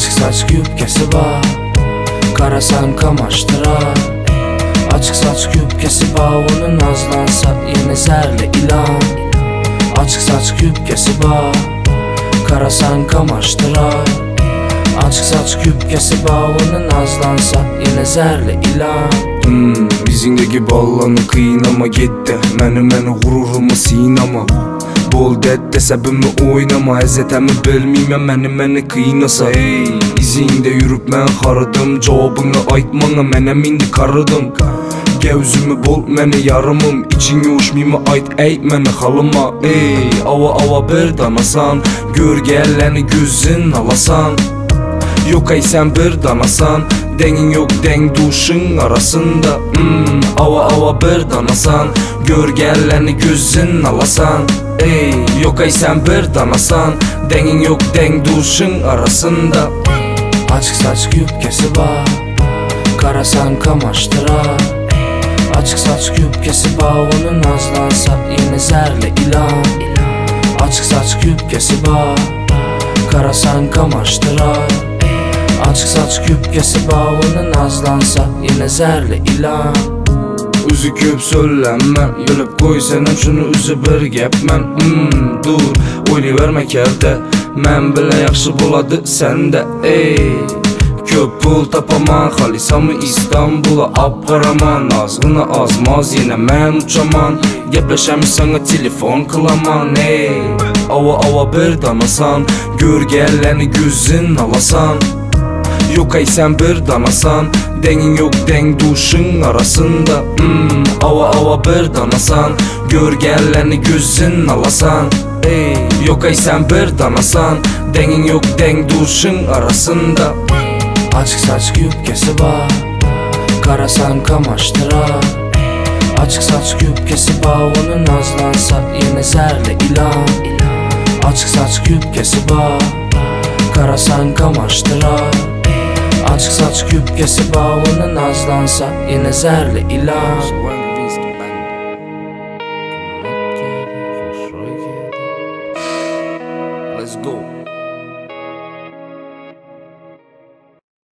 Açık saç küpkesi var, karasan kamaştırar. Açık saç küpkesi var, onu nazlansa yine zerli ilan. Açık saç küpkesi var, karasan kamaştırar. Açık saç küpkesi var, onu nazlansa yine zerli ilan. Bizingdeki ballanı kıynama gitti, məni gururumu sinama. Bol dette səbimi oynama, əzətəmi bilmiyəm məni kıynasa. Ey, izingdə yürüp mən xarıdım, cavabını aytmana mənəm indi karıdım. Gəvzümü bol məni yarımım, için yoşmiyimi ayt ey məni xalıma. Ey, ava bir danasan, gör gəlləni gözün alasan. Yok ey sen bir danasan, dengin yok deng duşun arasında. Ava bir danasan, gör gəlləni gözün alasan. Ey, yok ey sen bir danasan, dengin yok deng duşun arasında. Açık saç küpkesi var, karasan kamaştırar. Açık saç küpkesi var, onu nazlansa yine zerli ilan. Açık saç küpkesi var, karasan kamaştırar. Açık saç küpkesi var, onu nazlansa yine zerli ilan. Üzü köp söylənmən, bilib qoy sənəm şunu üzü bir gəpmən. Dur, oylayvermə kəldə, mən bilə yaxşı buladı səndə. Ey, köp pul tapaman, xalisamı İstanbul'a apqaraman. Nazğına azmaz, yenə mən uçaman, gəpləşəmi sana telefon qılaman. Ey, ava bir danasan, gör gəlləni gözün alasan. Yok ey sen bir danasan, dengin yok deng duşun arasında. Ava bir danasan, gör gəlləni gözün alasan. Ey, yok ey sen bir danasan, dengin yok deng duşun arasında. Açık saç küpkesi var, karasan kamaştırar. Açık saç küpkesi var, onu nazlansa yine zerli ilan. Açık saç küpkesi var, karasan kamaştırar. Açık saç küpkesi var, onu nazlansa yine zerli ilan.